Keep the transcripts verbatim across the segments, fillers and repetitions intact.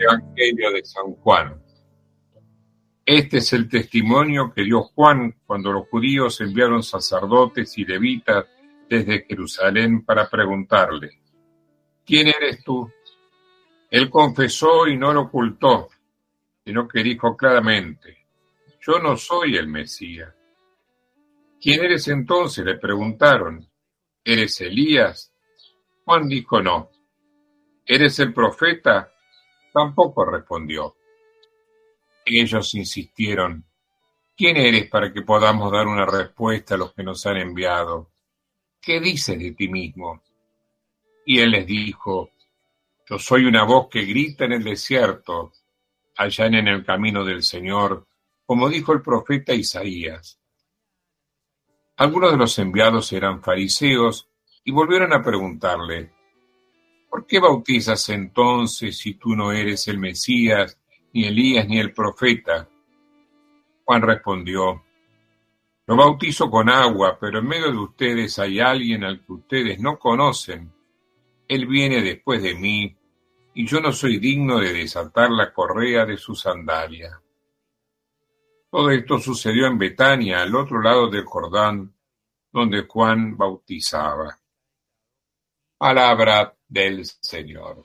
Evangelio de San Juan. Este es el testimonio que dio Juan cuando los judíos enviaron sacerdotes y levitas desde Jerusalén para preguntarle: ¿quién eres tú? Él confesó y no lo ocultó, sino que dijo claramente: yo no soy el Mesías. ¿Quién eres entonces?, le preguntaron. ¿Eres Elías? Juan dijo: no. ¿Eres el profeta? Tampoco respondió. Ellos insistieron: ¿quién eres para que podamos dar una respuesta a los que nos han enviado? ¿Qué dices de ti mismo? Y él les dijo: yo soy una voz que grita en el desierto, allanen el camino del Señor, como dijo el profeta Isaías. Algunos de los enviados eran fariseos y volvieron a preguntarle: ¿por qué bautizas entonces si tú no eres el Mesías, ni Elías, ni el profeta? Juan respondió: yo bautizo con agua, pero en medio de ustedes hay alguien al que ustedes no conocen. Él viene después de mí, y yo no soy digno de desatar la correa de su sandalia. Todo esto sucedió en Betania, al otro lado del Jordán, donde Juan bautizaba. Palabra del Señor.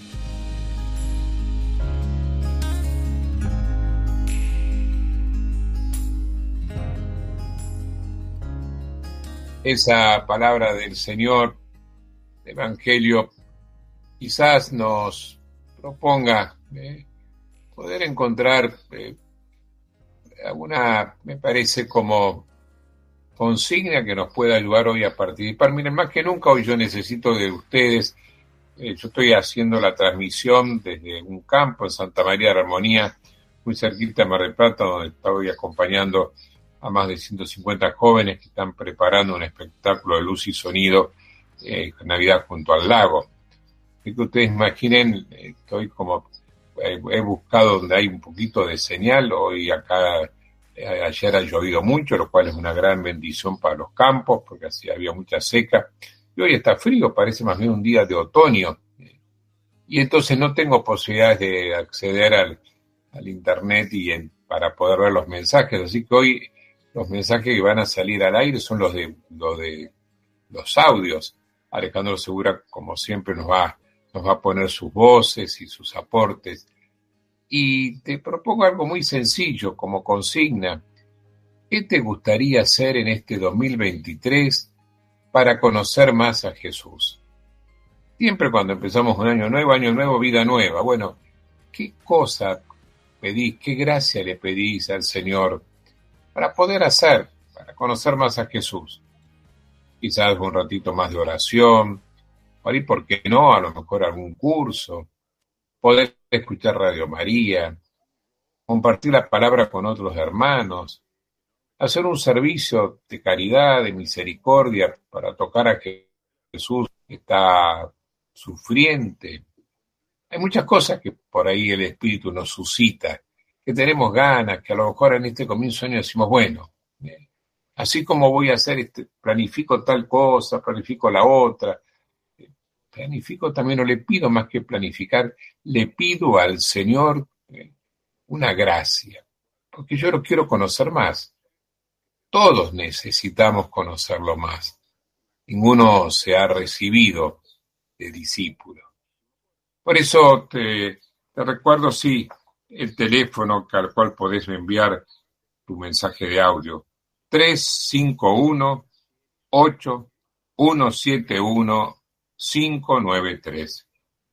Esa palabra del Señor, el Evangelio, quizás nos proponga eh, poder encontrar eh, alguna, me parece, como consigna que nos pueda ayudar hoy a participar. Miren, más que nunca hoy yo necesito de ustedes. Eh, yo estoy haciendo la transmisión desde un campo en Santa María de la Armonía, muy cerquita de Mar del Plata, donde estoy acompañando a más de ciento cincuenta jóvenes que están preparando un espectáculo de luz y sonido eh, Navidad junto al lago. Y que ustedes imaginen, eh, estoy como, eh, he buscado donde hay un poquito de señal. Hoy acá, eh, ayer ha llovido mucho, lo cual es una gran bendición para los campos, porque así había mucha seca. Y hoy está frío, parece más bien un día de otoño. Y entonces no tengo posibilidades de acceder al, al internet y en, para poder ver los mensajes. Así que hoy los mensajes que van a salir al aire son los de, los de los audios. Alejandro Segura, como siempre, nos va, nos va a poner sus voces y sus aportes. Y te propongo algo muy sencillo como consigna. ¿Qué te gustaría hacer en este dos mil veintitrés para conocer más a Jesús? Siempre cuando empezamos un año nuevo, año nuevo, vida nueva. Bueno, ¿qué cosa pedís, qué gracia le pedís al Señor para poder hacer, para conocer más a Jesús? Quizás un ratito más de oración, por ahí, ¿por qué no? A lo mejor algún curso, poder escuchar Radio María, compartir la palabra con otros hermanos, hacer un servicio de caridad, de misericordia, para tocar a Jesús que está sufriente. Hay muchas cosas que por ahí el Espíritu nos suscita, que tenemos ganas, que a lo mejor en este comienzo de año decimos: bueno, eh, así como voy a hacer, este, planifico tal cosa, planifico la otra, eh, planifico también, no le pido más que planificar, le pido al Señor eh, una gracia, porque yo lo quiero conocer más. Todos necesitamos conocerlo más. Ninguno se ha recibido de discípulo. Por eso te, te recuerdo, sí, el teléfono al cual podés enviar tu mensaje de audio: tres cinco uno, ocho uno siete uno, cinco nueve tres.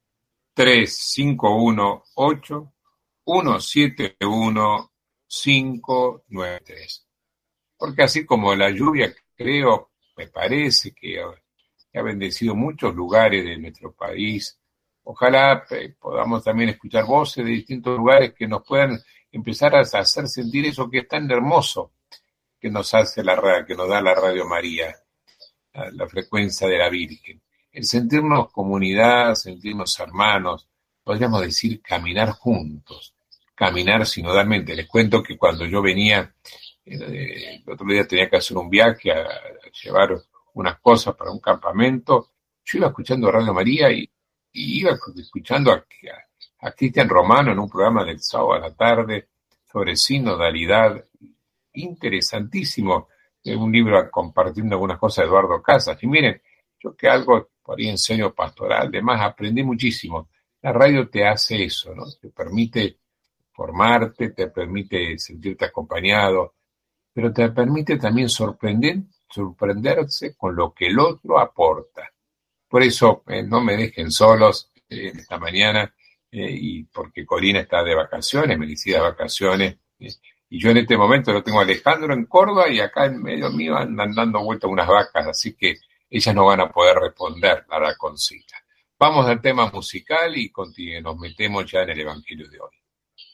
tres cinco uno, ocho uno siete uno, cinco nueve tres. Porque así como la lluvia, creo, me parece que ha bendecido muchos lugares de nuestro país, ojalá eh, podamos también escuchar voces de distintos lugares que nos puedan empezar a hacer sentir eso que es tan hermoso que nos hace la radio, que nos da la Radio María, la, la frecuencia de la Virgen. El sentirnos comunidad, sentirnos hermanos, podríamos decir caminar juntos, caminar sinodalmente. Les cuento que cuando yo venía, eh, el otro día tenía que hacer un viaje a, a llevar unas cosas para un campamento, yo iba escuchando Radio María y y iba escuchando a, a, a Cristian Romano en un programa del sábado a la tarde sobre sinodalidad, interesantísimo, un libro compartiendo algunas cosas de Eduardo Casas. Y miren, yo que algo por ahí enseño pastoral, además aprendí muchísimo. La radio te hace eso, ¿no? Te permite formarte, te permite sentirte acompañado, pero te permite también sorprender, sorprenderse con lo que el otro aporta. Por eso eh, no me dejen solos eh, esta mañana, eh, y porque Corina está de vacaciones, Melicida de vacaciones, eh, y yo en este momento lo tengo a Alejandro en Córdoba y acá en medio mío andan dando vueltas unas vacas, así que ellas no van a poder responder a la consigna. Vamos al tema musical y continu- nos metemos ya en el Evangelio de hoy.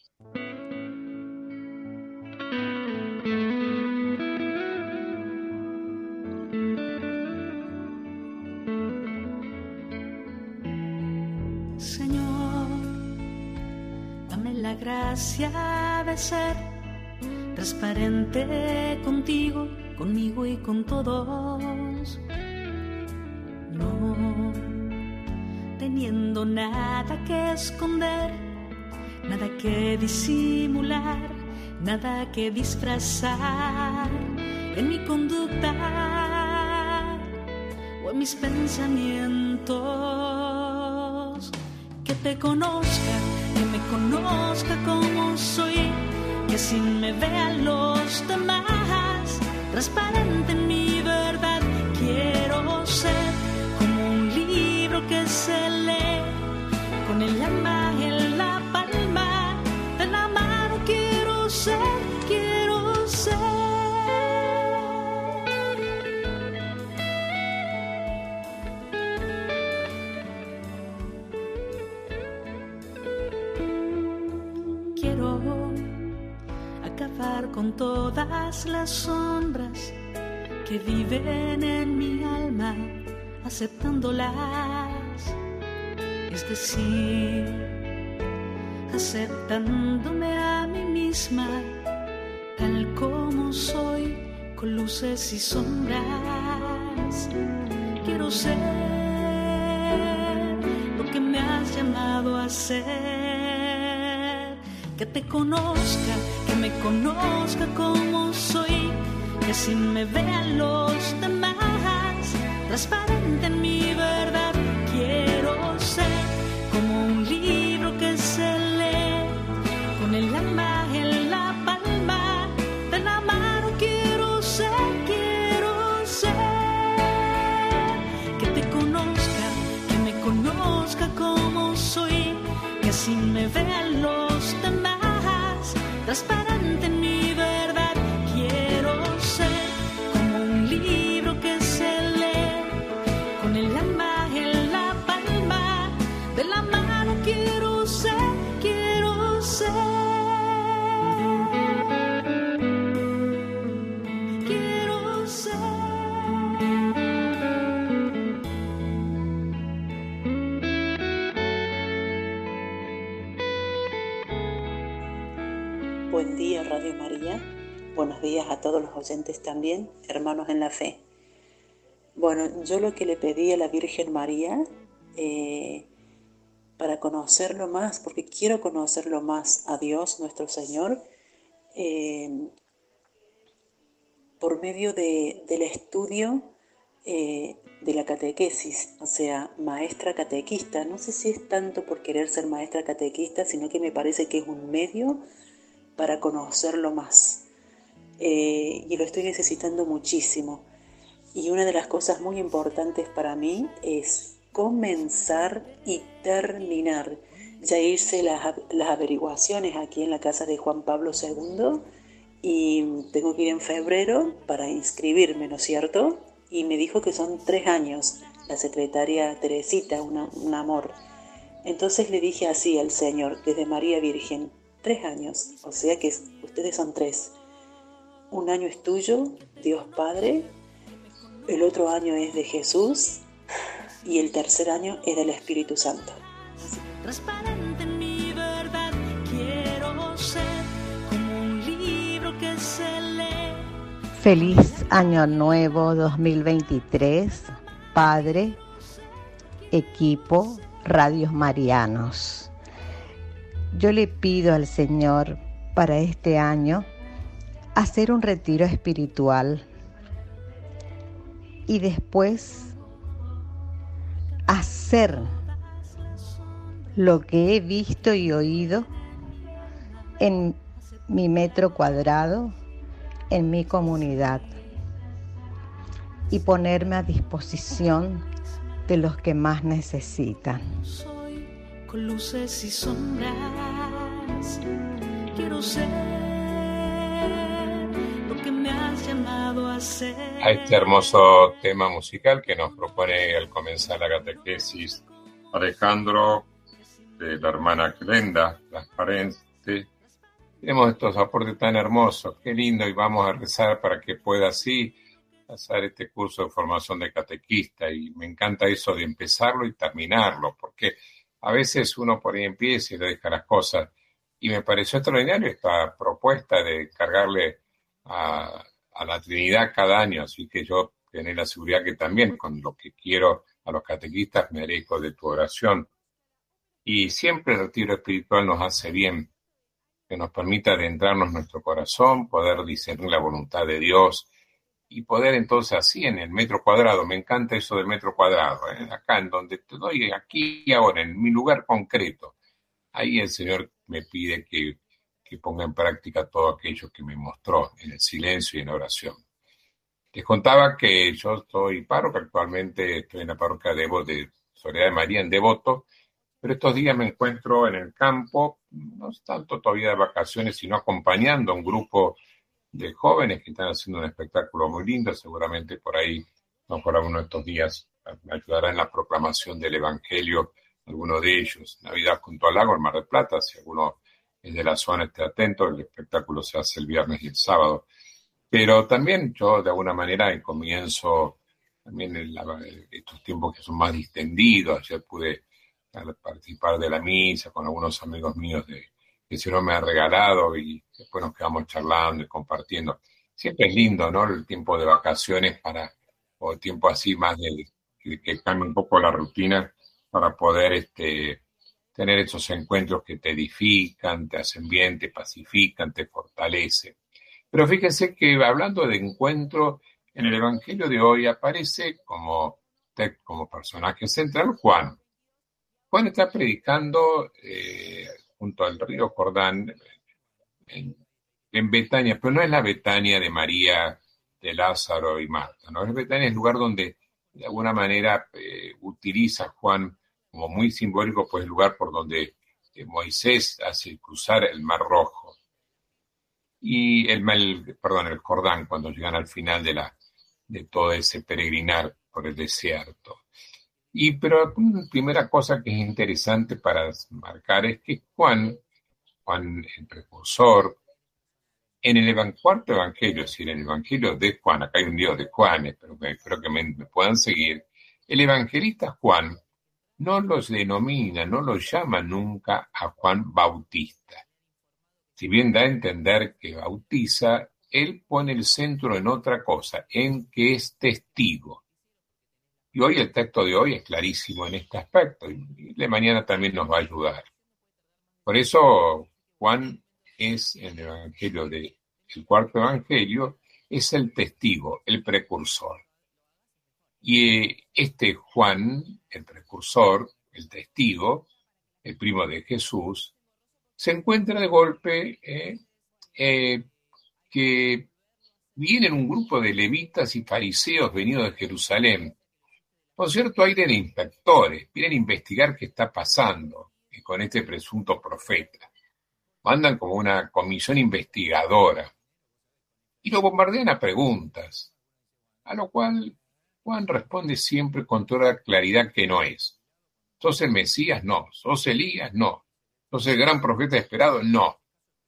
Señor, dame la gracia de ser transparente contigo, conmigo y con todos, no teniendo nada que esconder, nada que disimular, nada que disfrazar en mi conducta o en mis pensamientos. Que te conozca, que me conozca como soy, que así me vean los demás, transparente en mi verdad. Quiero ser como un libro que se lee, con el alma en la palma de la mano. Quiero ser, quiero ser. Quiero acabar con todas las sombras que viven en mi alma, aceptándolas, es decir, aceptándome a mí misma, tal como soy, con luces y sombras. Quiero ser lo que me has llamado a ser, que te conozca, que me conozca como soy, que así me vean los demás, transparente en mi verdad. Quiero ser como un libro que se lee, con el alma en la palma de la mano. Quiero ser, quiero ser, que te conozca, que me conozca como soy, que así me vean los demás, transparente en mi verdad. Quiero ser como un libro que se lee, con el alma en la palma de la mano. Quiero ser, quiero ser, quiero ser. Buen día, Radio María. Buenos días a todos los oyentes también, hermanos en la fe. Bueno, yo lo que le pedí a la Virgen María, eh, para conocerlo más, porque quiero conocerlo más a Dios, nuestro Señor, eh, por medio de, del estudio eh, de la catequesis, o sea, maestra catequista. No sé si es tanto por querer ser maestra catequista, sino que me parece que es un medio para conocerlo más. Eh, y lo estoy necesitando muchísimo. Y una de las cosas muy importantes para mí es comenzar y terminar. Ya hice las, las averiguaciones aquí en la casa de Juan Pablo segundo y tengo que ir en febrero para inscribirme, ¿no es cierto? Y me dijo que son tres años, la secretaria Teresita, una, un amor. Entonces le dije así al Señor, desde María Virgen, tres años, o sea que ustedes son tres. Un año es tuyo, Dios Padre, el otro año es de Jesús y el tercer año es del Espíritu Santo. Transparente en mi verdad, quiero ser como un libro que se lee. Feliz Año Nuevo dos mil veintitrés, Padre, equipo, Radios Marianos. yo le pido al Señor para este año hacer un retiro espiritual y después hacer lo que he visto y oído en mi metro cuadrado, en mi comunidad, y ponerme a disposición de los que más necesitan. Soy con luces y sombras, quiero ser lo que me has llamado a ser. A este hermoso tema musical que nos propone al comenzar la catequesis Alejandro, de la hermana Glenda, transparente. Tenemos estos aportes tan hermosos, qué lindo, y vamos a rezar para que pueda así pasar este curso de formación de catequista, y me encanta eso de empezarlo y terminarlo, porque a veces uno por ahí empieza y le deja las cosas, y me pareció extraordinario esta propuesta de cargarle a, a la Trinidad cada año, así que yo tengo la seguridad que también con lo que quiero a los catequistas me merezco de tu oración. Y siempre el retiro espiritual nos hace bien, que nos permita adentrarnos en nuestro corazón, poder discernir la voluntad de Dios y poder entonces así en el metro cuadrado, me encanta eso del metro cuadrado, ¿eh? Acá en donde te doy, aquí y ahora, en mi lugar concreto, ahí el Señor me pide que, que ponga en práctica todo aquello que me mostró en el silencio y en la oración. Les contaba que yo soy párroco, actualmente estoy en la parroquia de, de Soledad de María en Devoto, pero estos días me encuentro en el campo, no es tanto todavía de vacaciones, sino acompañando a un grupo de jóvenes que están haciendo un espectáculo muy lindo. Seguramente por ahí, no por alguno de estos días, me ayudará en la proclamación del Evangelio, alguno de ellos. Navidad junto al lago, en Mar del Plata, si alguno es de la zona esté atento, el espectáculo se hace el viernes y el sábado. Pero también yo, de alguna manera, comienzo también en la, estos tiempos que son más distendidos. Ayer pude participar de la misa con algunos amigos míos de, que el Señor me ha regalado, y después nos quedamos charlando y compartiendo. Siempre es lindo, ¿no? El tiempo de vacaciones para, o el tiempo así más de, de que cambie un poco la rutina para poder este, tener esos encuentros que te edifican, te hacen bien, te pacifican, te fortalecen. Pero fíjense que hablando de encuentro, en el Evangelio de hoy aparece como, como personaje central Juan. Juan está predicando eh, junto al río Jordán en, en Betania, pero no es la Betania de María, de Lázaro y Marta, ¿no? Es Betania, es el lugar donde de alguna manera eh, utiliza Juan como muy simbólico, pues el lugar por donde eh, Moisés hace cruzar el Mar Rojo y el, el perdón el Jordán, cuando llegan al final de la de todo ese peregrinar por el desierto. Y pero una primera cosa que es interesante para marcar es que Juan, Juan el precursor, en el evan, cuarto evangelio, es decir, en el evangelio de Juan, acá hay un Dios de Juan, espero que, espero que me, me puedan seguir, el evangelista Juan no los denomina, no los llama nunca a Juan Bautista. Si bien da a entender que bautiza, él pone el centro en otra cosa, en que es testigo. Y hoy el texto de hoy es clarísimo en este aspecto, y de mañana también nos va a ayudar. Por eso Juan es, en el evangelio de, el cuarto evangelio, es el testigo, el precursor. Y este Juan, el precursor, el testigo, el primo de Jesús, se encuentra de golpe eh, eh, que vienen un grupo de levitas y fariseos venidos de Jerusalén, con cierto aire de inspectores, vienen a investigar qué está pasando con este presunto profeta. Mandan como una comisión investigadora y lo bombardean a preguntas, a lo cual Juan responde siempre con toda claridad que no es. ¿Sos el Mesías? No. ¿Sos Elías? No. ¿Sos el gran profeta esperado? No.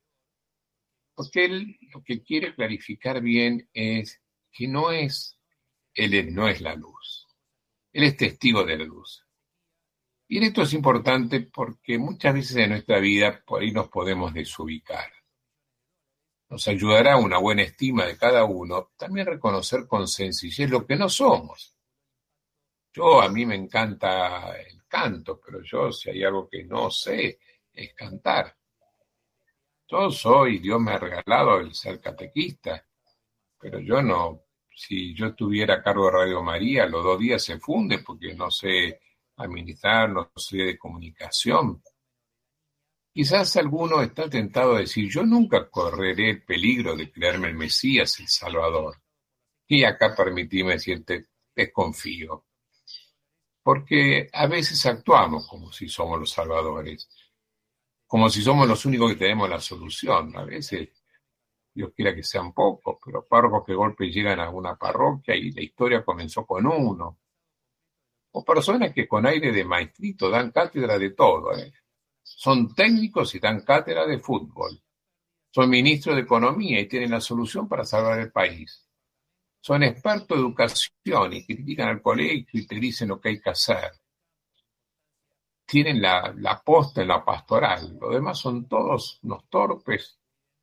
Porque él lo que quiere clarificar bien es que no es, él no es la luz. Él es testigo de la luz. Y esto es importante porque muchas veces en nuestra vida por ahí nos podemos desubicar. Nos ayudará una buena estima de cada uno, también reconocer con sencillez lo que no somos. Yo, a mí me encanta el canto, pero yo si hay algo que no sé es cantar. Yo soy, Dios me ha regalado el ser catequista, pero yo no, si yo estuviera a cargo de Radio María, los dos días se funde porque no sé administrar, no sé de comunicación. Quizás alguno está tentado a decir, yo nunca correré el peligro de creerme el Mesías, el Salvador. Y acá permitime decirte, desconfío. Porque a veces actuamos como si somos los salvadores, como si somos los únicos que tenemos la solución. A veces, Dios quiera que sean pocos, pero párrocos que de golpe llegan a una parroquia y la historia comenzó con uno. O personas que con aire de maestrito dan cátedra de todo. ¿eh? Son técnicos y dan cátedra de fútbol. Son ministros de economía y tienen la solución para salvar el país. Son expertos de educación y critican al colegio y te dicen lo que hay que hacer. Tienen la, la posta en la pastoral. Los demás son todos unos torpes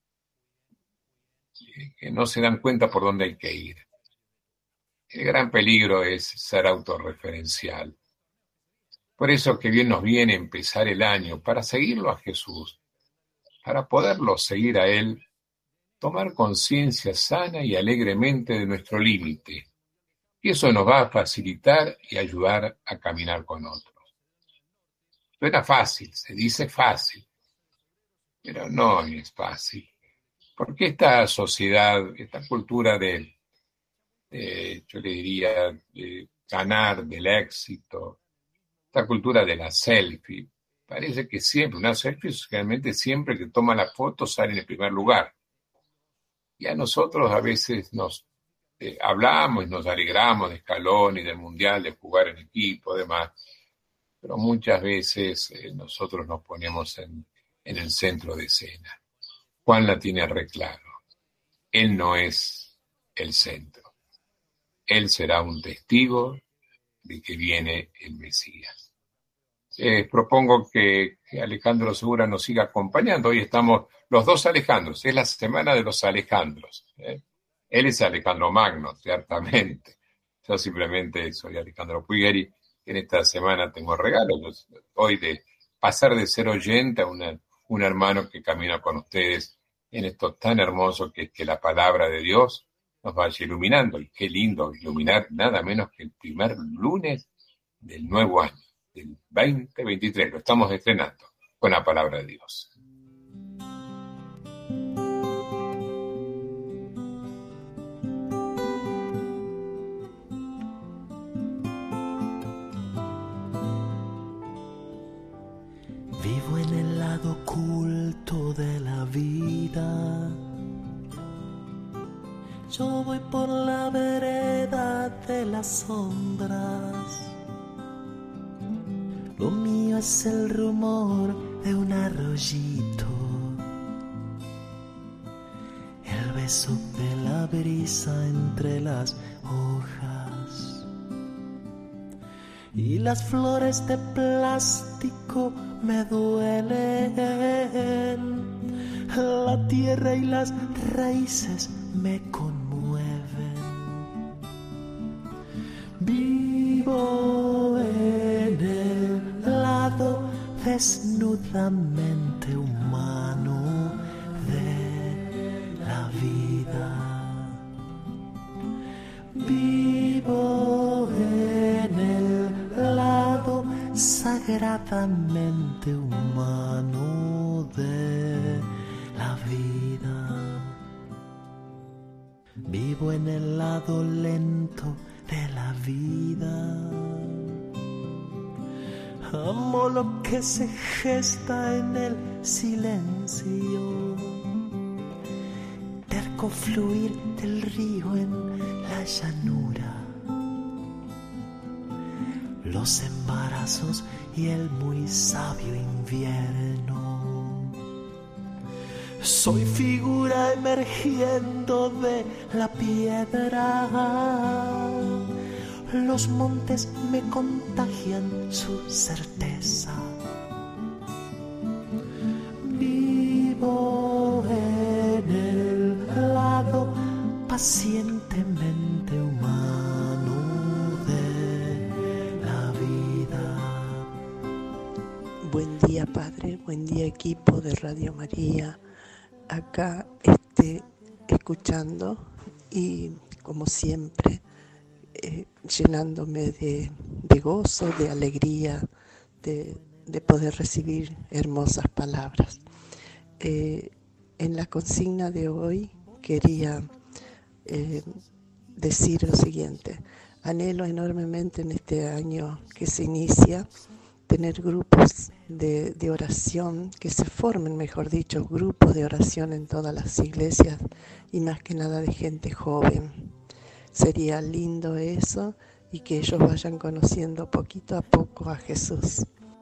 que no se dan cuenta por dónde hay que ir. El gran peligro es ser autorreferencial. Por eso que bien nos viene empezar el año, para seguirlo a Jesús, para poderlo seguir a Él, tomar conciencia sana y alegremente de nuestro límite. Y eso nos va a facilitar y ayudar a caminar con otros. Suena fácil, se dice fácil, pero no es fácil. Porque esta sociedad, esta cultura de, de yo le diría, de ganar, del éxito, esta cultura de la selfie, parece que siempre, una selfie realmente siempre que toma la foto sale en el primer lugar. Y a nosotros a veces nos eh, hablamos y nos alegramos de escalón y del mundial, de jugar en equipo, demás, pero muchas veces eh, nosotros nos ponemos en, en el centro de escena. Juan la tiene re claro. Él no es el centro. Él será un testigo de que viene el Mesías. Eh, propongo que, que Alejandro Segura nos siga acompañando. Hoy estamos los dos Alejandros. Es la semana de los Alejandros. ¿eh? Él es Alejandro Magno, ciertamente. Yo simplemente soy Alejandro Puigeri. En esta semana tengo regalos. Hoy de pasar de ser oyente a una, un hermano que camina con ustedes en esto tan hermoso que es que la palabra de Dios nos vaya iluminando. Y qué lindo iluminar nada menos que el primer lunes del nuevo año, del veinte veintitrés. Lo estamos estrenando con la palabra de Dios. Vivo en el lado oculto de la vida. Yo voy por la vereda de las sombras. Lo mío es el rumor de un arroyito, el beso de la brisa entre las hojas y las flores de plástico me duelen. La tierra y las raíces me conmueven. Vivo en el lado desnudamente humano de la vida. Vivo en el lado sagradamente humano de la vida. Vivo en el lado lento de la vida. Amo lo que se gesta en el silencio, terco fluir del río en la llanura, los embarazos y el muy sabio invierno. Soy figura emergiendo de la piedra. Los montes me contagian su certeza. Vivo en el lado pacientemente humano de la vida. Buen día día, Padre. Buen día, equipo de Radio María. Acá este, escuchando y, como siempre, eh, llenándome de, de gozo, de alegría, de, de poder recibir hermosas palabras. Eh, en la consigna de hoy quería eh, decir lo siguiente. Anhelo enormemente en este año que se inicia tener grupos de, de oración, que se formen, mejor dicho, grupos de oración en todas las iglesias y más que nada de gente joven. Sería lindo eso y que ellos vayan conociendo poquito a poco a Jesús.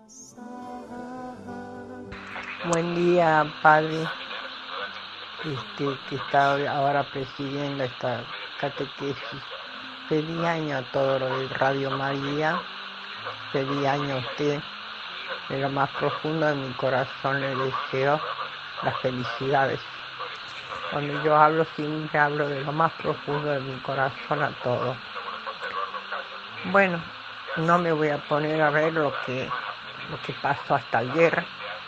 Buen día, Padre, este, que está ahora presidiendo esta catequesis. Feliz año a todo lo de Radio María. Feliz año a usted. De lo más profundo de mi corazón le deseo las felicidades. Cuando yo hablo, siempre hablo de lo más profundo de mi corazón a todos. Bueno, no me voy a poner a ver lo que, lo que pasó hasta ayer,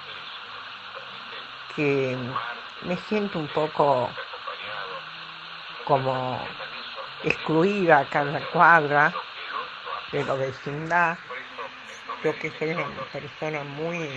que me siento un poco como excluida acá en la cuadra de la vecindad. Yo que soy una persona muy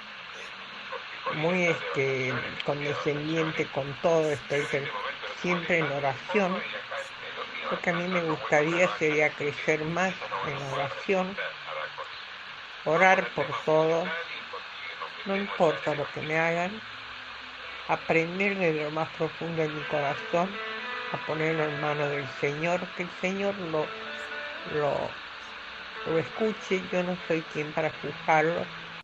muy este condescendiente con todo, estoy siempre en oración. Lo que a mí me gustaría sería crecer más en la oración, orar por todo, no importa lo que me hagan, aprender desde lo más profundo de mi corazón a ponerlo en manos del Señor, que el Señor lo, lo, lo escuche. Yo no soy quien para juzgarlo.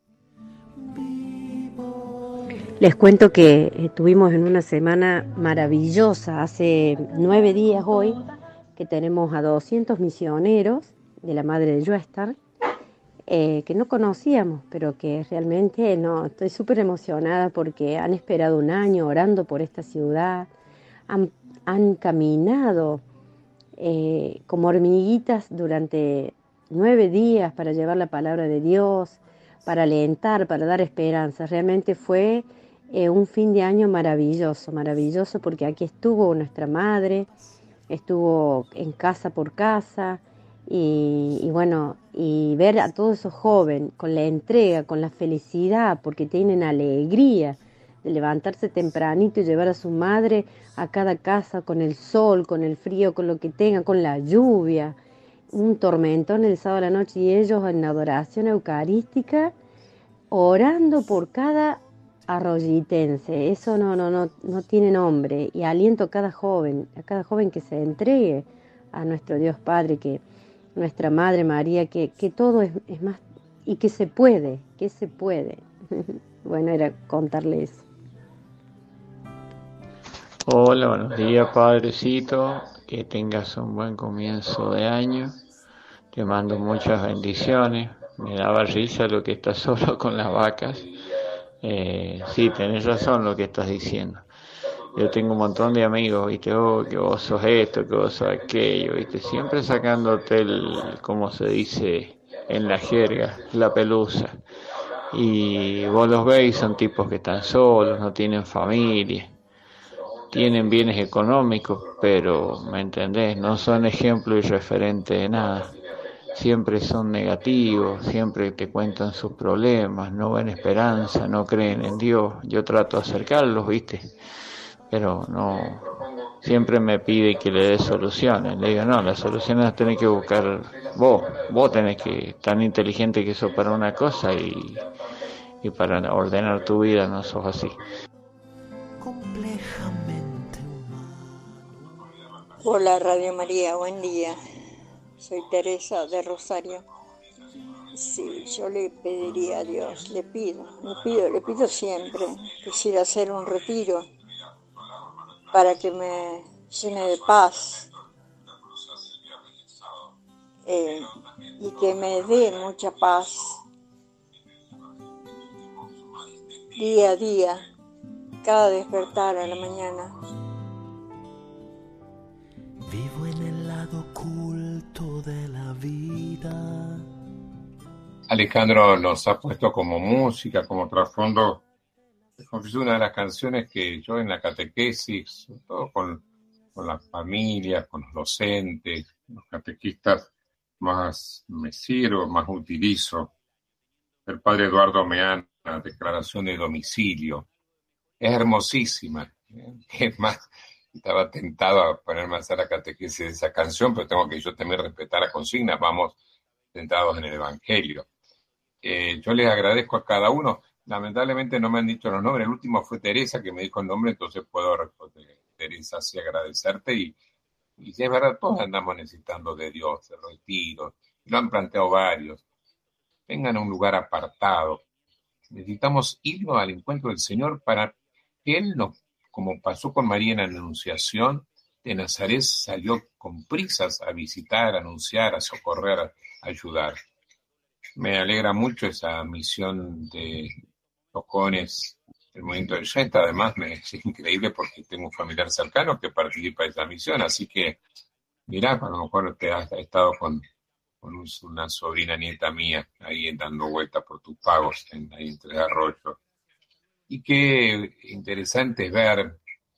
Les cuento que estuvimos en una semana maravillosa, hace nueve días hoy, que tenemos a doscientos misioneros de la Madre de Yuestar, eh, que no conocíamos, pero que realmente no, estoy súper emocionada porque han esperado un año orando por esta ciudad, han, han caminado eh, como hormiguitas durante nueve días para llevar la palabra de Dios, para alentar, para dar esperanza. Realmente fue eh, un fin de año maravilloso, maravilloso porque aquí estuvo nuestra madre, estuvo en casa por casa y, y bueno, y ver a todos esos jóvenes con la entrega, con la felicidad, porque tienen alegría de levantarse tempranito y llevar a su madre a cada casa con el sol, con el frío, con lo que tenga, con la lluvia, un tormentón el sábado a la noche y ellos en adoración eucarística orando por cada arroyitense. Eso no, no, no, no tiene nombre, y aliento a cada joven, a cada joven que se entregue a nuestro Dios Padre, que nuestra Madre María, que, que todo es, es más, y que se puede, que se puede. Bueno, era contarle eso. Hola, buenos días, Padrecito, que tengas un buen comienzo de año, te mando muchas bendiciones. Me daba risa lo que estás solo con las vacas. Eh, sí, tenés razón lo que estás diciendo. Yo tengo un montón de amigos, viste, oh, que vos sos esto, que vos sos aquello, viste, siempre sacándote el, como se dice en la jerga, la pelusa. Y vos los veis, son tipos que están solos, no tienen familia, tienen bienes económicos, pero, ¿me entendés? No son ejemplo y referente de nada. Siempre son negativos, siempre te cuentan sus problemas, no ven esperanza, no creen en Dios. Yo trato de acercarlos, ¿viste? Pero no, siempre me pide que le dé soluciones. Le digo, no, las soluciones las tenés que buscar vos. Vos tenés que, tan inteligente que sos para una cosa y, y para ordenar tu vida no sos así. Complejamente humano. Hola Radio María, buen día. Soy Teresa de Rosario. Sí, yo le pediría a Dios, le pido, le pido, le pido siempre. Quisiera hacer un retiro para que me llene de paz eh, y que me dé mucha paz día a día, cada despertar a la mañana. Vivo en el lado oculto de la vida. Alejandro nos ha puesto como música, como trasfondo. Es una de las canciones que yo en la catequesis, sobre todo con, con las familias, con los docentes, los catequistas, más me sirvo, más utilizo. El padre Eduardo Meana, la declaración de domicilio. Es hermosísima. Es más, estaba tentado a ponerme a hacer la catequesis de esa canción, pero tengo que yo también respetar la consigna. Vamos centrados en el Evangelio. Eh, yo les agradezco a cada uno. Lamentablemente no me han dicho los nombres. El último fue Teresa, que me dijo el nombre, entonces puedo responder. Teresa, sí, agradecerte. Y, y si es verdad, todos andamos necesitando de Dios, de retiros. Lo han planteado varios. Vengan a un lugar apartado. Necesitamos irnos al encuentro del Señor para que Él nos, como pasó con María en la Anunciación, de Nazaret salió con prisas a visitar, a anunciar, a socorrer, a ayudar. Me alegra mucho esa misión de los jóvenes del movimiento del Yenta. Además, me es increíble porque tengo un familiar cercano que participa de esa misión. Así que, mirá, a lo mejor te has estado con, con un, una sobrina nieta mía ahí dando vueltas por tus pagos en, ahí en Tres Arroyos. Y qué interesante es ver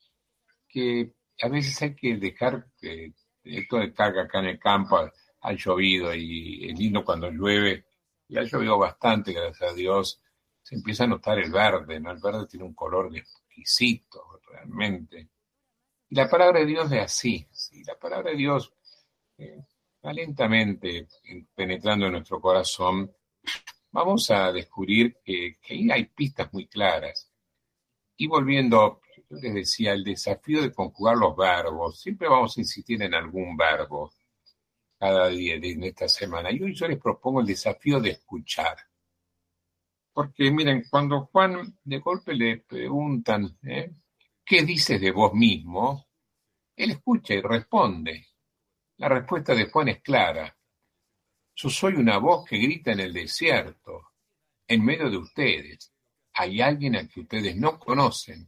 que a veces hay que dejar que esto de carga acá en el campo ha, ha llovido y es lindo cuando llueve. Y ha llovido bastante, gracias a Dios. Se empieza a notar el verde, ¿no? El verde tiene un color exquisito, realmente. Y la palabra de Dios es así, ¿sí? La palabra de Dios, eh, lentamente penetrando en nuestro corazón, vamos a descubrir que, que ahí hay pistas muy claras. Y volviendo, yo les decía, el desafío de conjugar los verbos. Siempre vamos a insistir en algún verbo cada día de, de esta semana. Y hoy yo les propongo el desafío de escuchar. Porque miren, cuando Juan de golpe le preguntan, ¿eh? ¿qué dices de vos mismo? Él escucha y responde. La respuesta de Juan es clara. Yo soy una voz que grita en el desierto, en medio de ustedes. Hay alguien a que ustedes no conocen.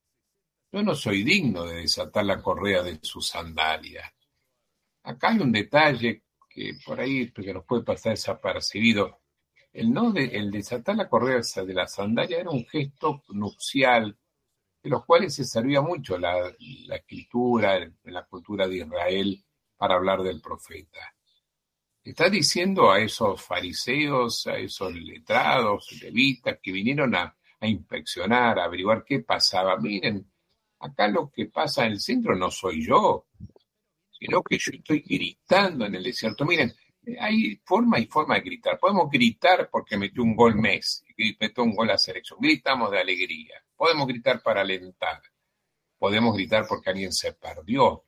Yo no soy digno de desatar la correa de su sandalia. Acá hay un detalle que por ahí que nos puede pasar desapercibido. El, no de, el desatar la correa de la sandalia era un gesto nupcial, de los cuales se servía mucho la, la escritura, en la cultura de Israel, para hablar del profeta. Está diciendo a esos fariseos, a esos letrados, levitas, que vinieron a, a inspeccionar, a averiguar qué pasaba. Miren, acá lo que pasa en el centro no soy yo, sino que yo estoy gritando en el desierto. Miren, hay forma y forma de gritar. Podemos gritar porque metió un gol Messi, metió un gol a la selección. Gritamos de alegría. Podemos gritar para alentar. Podemos gritar porque alguien se perdió.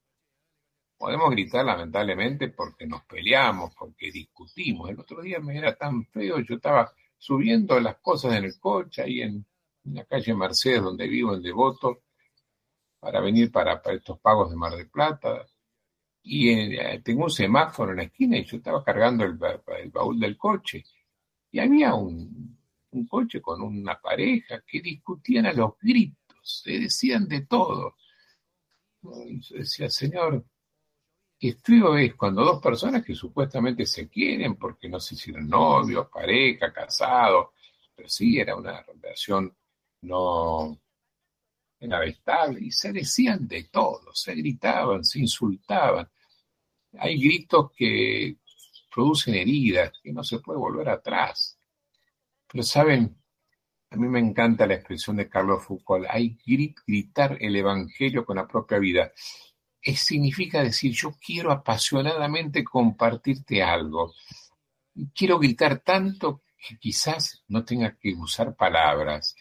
Podemos gritar lamentablemente porque nos peleamos, porque discutimos. El otro día me era tan feo, yo estaba subiendo las cosas en el coche ahí en, en la calle Mercedes, donde vivo, en Devoto, para venir para, para estos pagos de Mar del Plata. Y eh, tengo un semáforo en la esquina y yo estaba cargando el, el baúl del coche. Y había un, un coche con una pareja que discutían a los gritos, se decían de todo. Y yo decía, Señor, qué feo es cuando dos personas que supuestamente se quieren porque no se hicieron novios, pareja, casados, pero sí era una relación no inhabitable, y se decían de todo, se gritaban, se insultaban. Hay gritos que producen heridas, que no se puede volver atrás. Pero saben, a mí me encanta la expresión de Carlos Foucault, hay grit, gritar el evangelio con la propia vida. Es, significa decir, yo quiero apasionadamente compartirte algo. Quiero gritar tanto que quizás no tenga que usar palabras.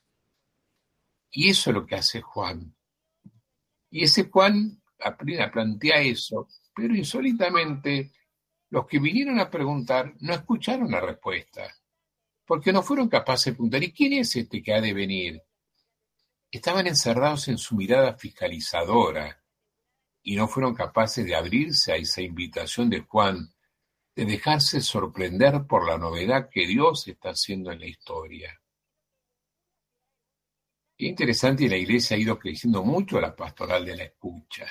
Y eso es lo que hace Juan. Y ese Juan plantea eso, pero insólitamente los que vinieron a preguntar no escucharon la respuesta, porque no fueron capaces de preguntar, ¿y quién es este que ha de venir? Estaban encerrados en su mirada fiscalizadora y no fueron capaces de abrirse a esa invitación de Juan, de dejarse sorprender por la novedad que Dios está haciendo en la historia. Qué interesante, y la iglesia ha ido creciendo mucho la pastoral de la escucha.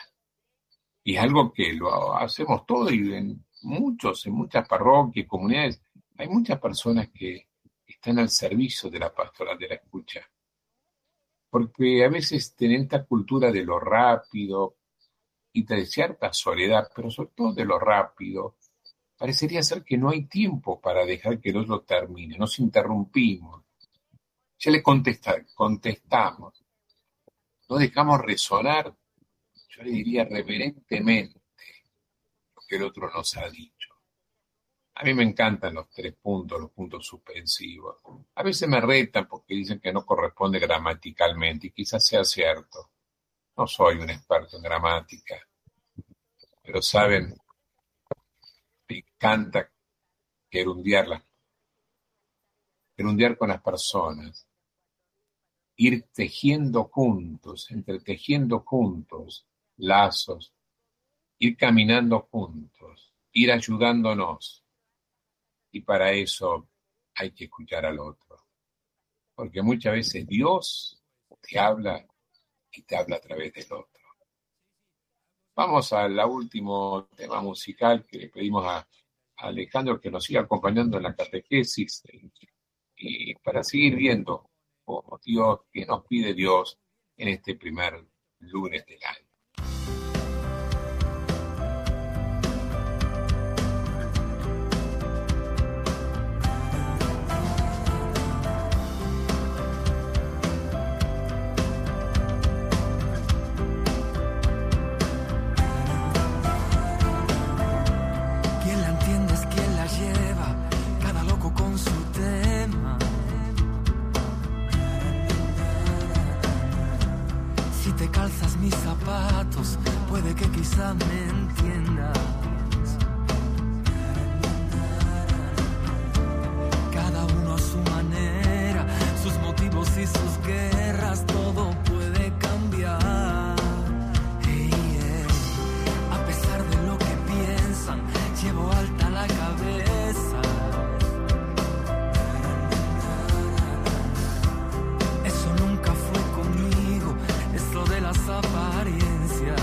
Y es algo que lo hacemos todos y en muchos, en muchas parroquias, comunidades, Hay muchas personas que están al servicio de la pastoral de la escucha, porque a veces tienen esta cultura de lo rápido y de cierta soledad, pero sobre todo de lo rápido. Parecería ser que no hay tiempo para dejar que el otro termine, nos interrumpimos, ya le contesta, contestamos, no dejamos resonar, yo le diría reverentemente, lo que el otro nos ha dicho. A mí me encantan los tres puntos, los puntos suspensivos. A veces me retan porque dicen que no corresponde gramaticalmente, y quizás sea cierto. No soy un experto en gramática, pero saben, me encanta gerundiarla, gerundiar con las personas, ir tejiendo juntos, entretejiendo juntos lazos, ir caminando juntos, ir ayudándonos. Y para eso hay que escuchar al otro, porque muchas veces Dios te habla y te habla a través del otro. Vamos al último tema musical que le pedimos a, a Alejandro que nos siga acompañando en la catequesis y para seguir viendo cómo Dios, qué nos pide Dios en este primer lunes del año. Mis zapatos, puede que quizá me entiendas. Cada uno a su manera, sus motivos y sus guerras, todo puede cambiar. Hey, hey. A pesar de lo que piensan, llevo alta la cabeza. Eso nunca fue conmigo, eso de las apariencias.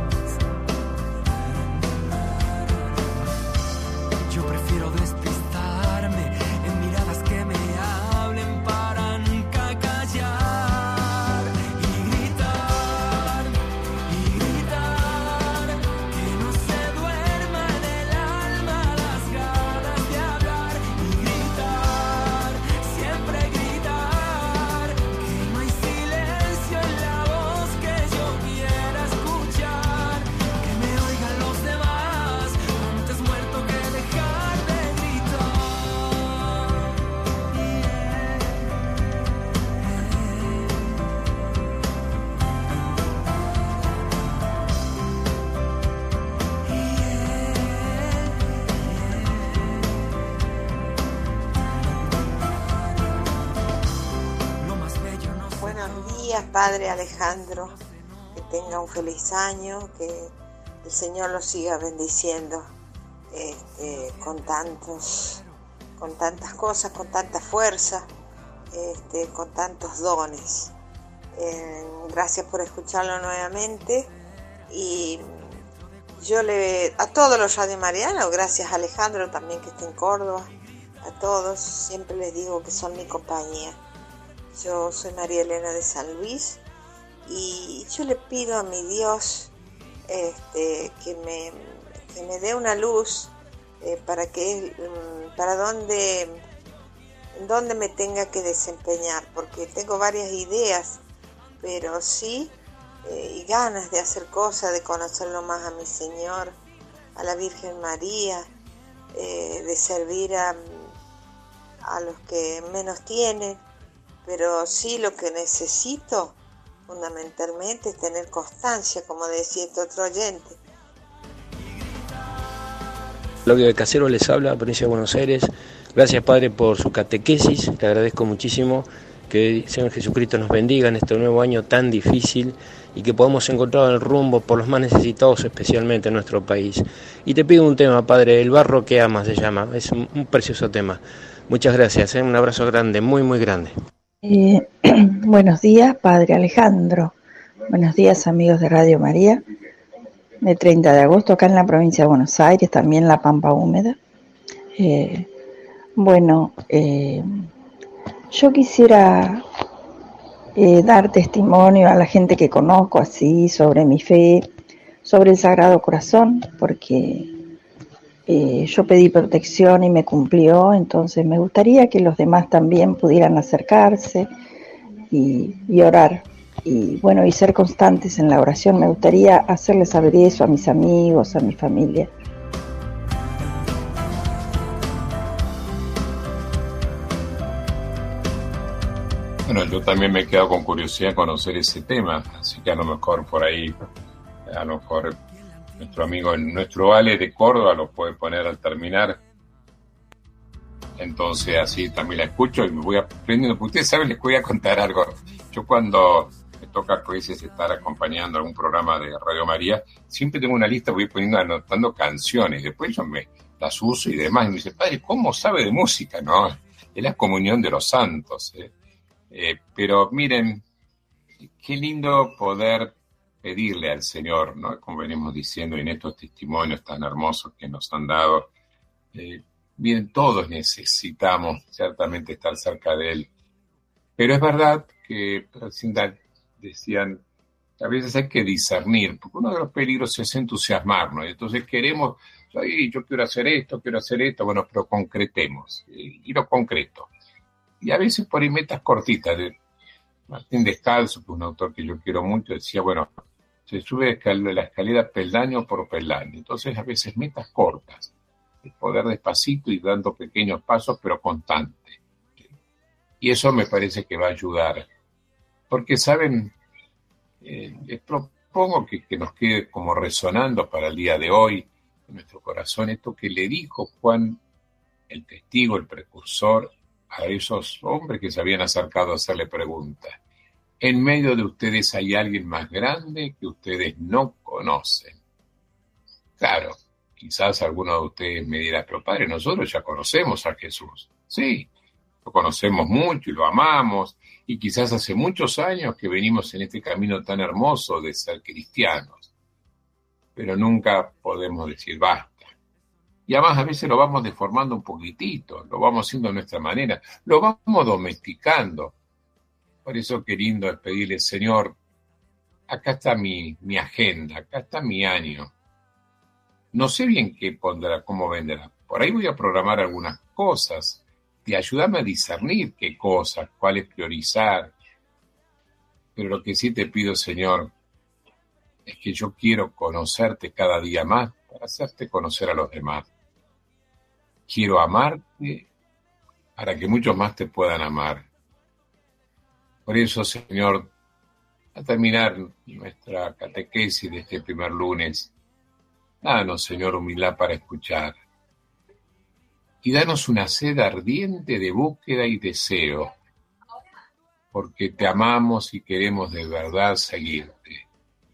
Yo prefiero despistarme en miradas que me hablen para nunca callar y gritar, y gritar, que no se duerma en el alma las ganas de hablar y gritar, siempre gritar, que no hay silencio en la voz que yo quiera escuchar, que me oigan los demás, antes muerto que dejar de gritar. Lo más bello no se Buenos días, Padre Alejandro. Que tenga un feliz año, que el Señor lo siga bendiciendo este, con tantos, con tantas cosas, con tanta fuerza, este, con tantos dones. Eh, gracias por escucharlo nuevamente y yo le a todos los radiomarianos, gracias a Alejandro también que está en Córdoba, a todos siempre les digo que son mi compañía. Yo soy María Elena de San Luis y yo le pido a mi Dios este, que me que me dé una luz eh, para que para dónde dónde me tenga que desempeñar, porque tengo varias ideas, pero sí eh, y ganas de hacer cosas, de conocerlo más a mi Señor, a la Virgen María, eh, de servir a, a los que menos tienen, pero sí lo que necesito fundamentalmente es tener constancia, como decía este otro oyente. Claudio de Casero les habla, provincia de Buenos Aires. Gracias, Padre, por su catequesis, le agradezco muchísimo. Que el Señor Jesucristo nos bendiga en este nuevo año tan difícil y que podamos encontrar el rumbo por los más necesitados, especialmente en nuestro país. Y te pido un tema, Padre, El barro que amas se llama, es un, un precioso tema. Muchas gracias, ¿eh? Un abrazo grande, muy muy grande. Eh, buenos días, Padre Alejandro. Buenos días, amigos de Radio María. El treinta de agosto acá en la provincia de Buenos Aires, también La Pampa Húmeda. Eh, Bueno, eh, yo quisiera eh, dar testimonio a la gente que conozco así sobre mi fe, sobre el Sagrado Corazón, porque eh, yo pedí protección y me cumplió, entonces me gustaría que los demás también pudieran acercarse y, y orar. Y bueno, y ser constantes en la oración. Me gustaría hacerles saber eso a mis amigos, a mi familia. Bueno, yo también me he quedado con curiosidad de conocer ese tema, así que a lo mejor por ahí, a lo mejor nuestro amigo, nuestro Ale de Córdoba lo puede poner al terminar. Entonces así también la escucho y me voy aprendiendo. Ustedes saben, les voy a contar algo. Yo cuando me toca a veces estar acompañando algún programa de Radio María, siempre tengo una lista, voy poniendo, anotando canciones, después yo me las uso y demás, y me dice, padre, ¿cómo sabe de música? No, es la comunión de los santos, ¿eh? Eh, pero miren, qué lindo poder pedirle al Señor, ¿no? Como venimos diciendo en estos testimonios tan hermosos que nos han dado. Eh, miren, todos necesitamos ciertamente estar cerca de Él. Pero es verdad que recién decían, a veces hay que discernir, porque uno de los peligros es entusiasmarnos. Entonces queremos, ay, yo quiero hacer esto, quiero hacer esto, bueno, pero concretemos. Y lo concreto. Y a veces por ahí metas cortitas. De Martín Descalzo, que es un autor que yo quiero mucho, decía, bueno, se sube la escalera peldaño por peldaño. Entonces a veces metas cortas, de poder despacito y dando pequeños pasos, pero constante. Y eso me parece que va a ayudar. Porque, ¿saben? Eh, les propongo que, que nos quede como resonando para el día de hoy, en nuestro corazón, esto que le dijo Juan, el testigo, el precursor, a esos hombres que se habían acercado a hacerle preguntas. En medio de ustedes hay alguien más grande que ustedes no conocen. Claro, quizás alguno de ustedes me dirá, pero padre, nosotros ya conocemos a Jesús. Sí, lo conocemos mucho y lo amamos, y quizás hace muchos años que venimos en este camino tan hermoso de ser cristianos. Pero nunca podemos decir basta. Y además a veces lo vamos deformando un poquitito, lo vamos haciendo a nuestra manera, lo vamos domesticando. Por eso qué lindo es pedirle, Señor, acá está mi, mi agenda, acá está mi año. No sé bien qué pondrá, cómo vendrá. Por ahí voy a programar algunas cosas y ayúdame a discernir qué cosas, cuáles priorizar. Pero lo que sí te pido, Señor, es que yo quiero conocerte cada día más para hacerte conocer a los demás. Quiero amarte para que muchos más te puedan amar. Por eso, Señor, a terminar nuestra catequesis de este primer lunes, danos, Señor, humildad para escuchar. Y danos una sed ardiente de búsqueda y deseo, porque te amamos y queremos de verdad seguirte.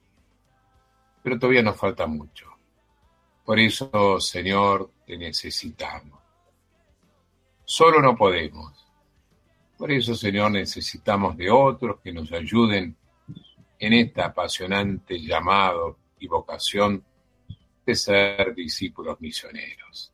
Pero todavía nos falta mucho. Por eso, Señor, te necesitamos. Solo no podemos. Por eso, Señor, necesitamos de otros que nos ayuden en este apasionante llamado y vocación de ser discípulos misioneros.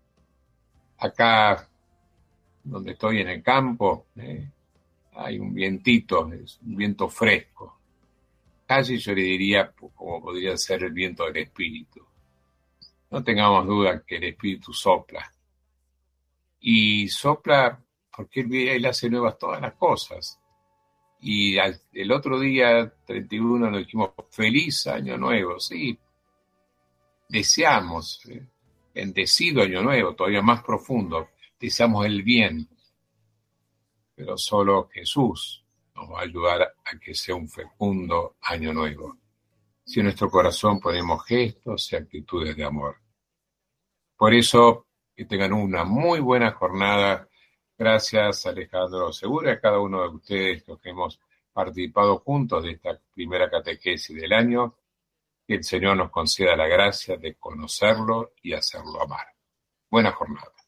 Acá, donde estoy en el campo, eh, hay un vientito, es un viento fresco. Casi yo le diría como podría ser el viento del Espíritu. No tengamos duda que el Espíritu sopla. Y sopla porque Él, él hace nuevas todas las cosas. Y al, el otro día, treinta y uno, nos dijimos, feliz año nuevo. Sí, deseamos, eh, bendecido año nuevo, todavía más profundo. Deseamos el bien. Pero solo Jesús nos va a ayudar a que sea un fecundo año nuevo. Si en nuestro corazón ponemos gestos y actitudes de amor. Por eso, que tengan una muy buena jornada. Gracias, Alejandro Segura, a cada uno de ustedes, los que hemos participado juntos de esta primera catequesis del año. Que el Señor nos conceda la gracia de conocerlo y hacerlo amar. Buena jornada.